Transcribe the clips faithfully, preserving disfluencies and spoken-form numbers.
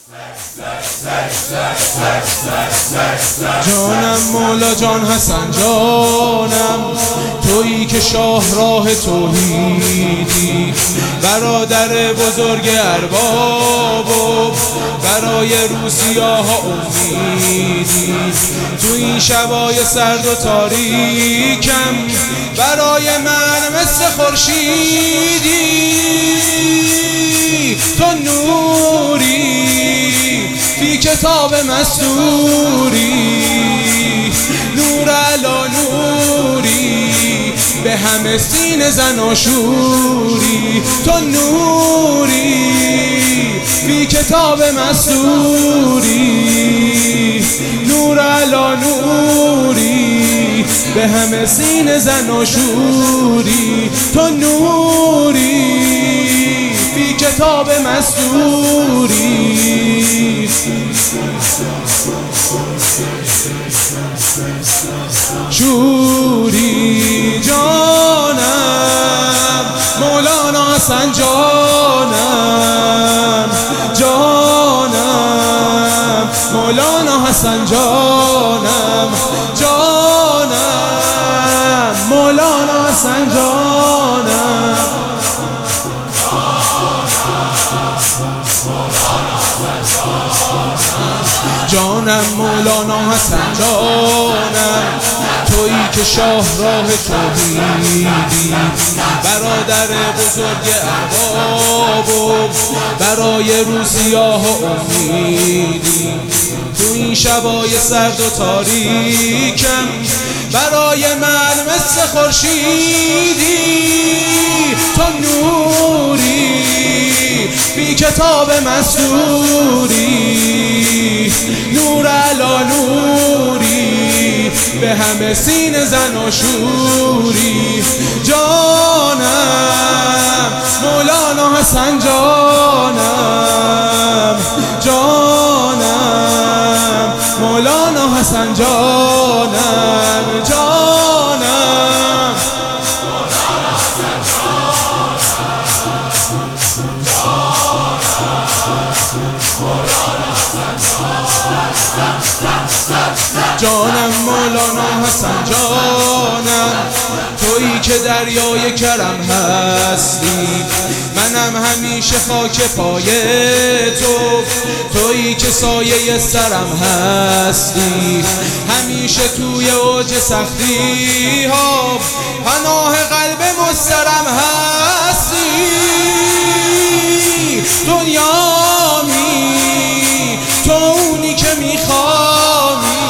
جانم مولا جان حسن جانم، تویی که شاهراه توحیدی، برادر بزرگ ارباب و برای روسیاها امیدی. تو این شبای سرد و تاریکم برای من مثل خورشیدی. تو نوری فی کتاب مستوری، نور علا نوری به همه سینه زناشوری. تو نوری فی کتاب مستوری، نور علا نوری به همه سینه زناشوری. تو نوری فی کتاب مستوری. شوری جانم مولانا حسن جانم، جانم مولانا حسن جانم، جانم مولانا حسن جانم. جانم مولانا حسن جانم، تویی که شاهراه توحیدی، برادر بزرگ ارباب و برای روسیاها امیدی. تو این شبای سرد و تاریکم برای من مثل خورشیدی. تو نوری بی کتاب مستوری، نور علا نوری به همه سینه زناشوری. جانم مولانا حسن جانم، جانم مولانا حسن جانم، جانم جانم مولانا حسن جانم، تویی که دریای کرم هستی، منم همیشه خاک پای تو. تویی که سایه سرم هستی، همیشه توی اوج سختی ها پناه قلب مضطرم هستی. دنیامی تو اونی که میخوامی،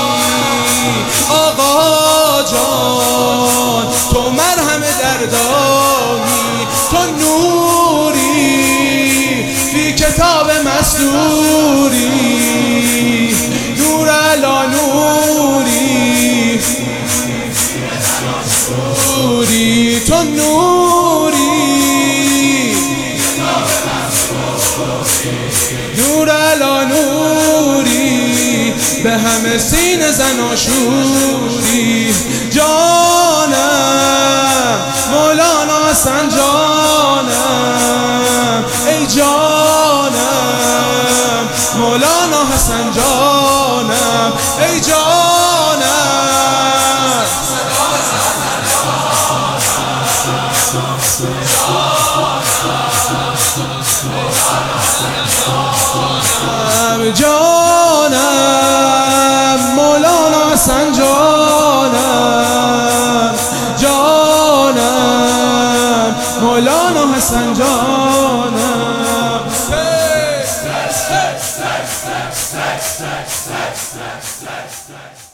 آقا جان تو مرهم دردامی. تو نوری فی کتاب مستوری، نور علا نوری. تو نوری نور علا نوری به همه سینه زناشوری. جانم مولانا حسن جانم، ای جانم مولانا حسن جانم، ای جانم جانم مولانا حسن جانم، جانم مولانا حسن جانم.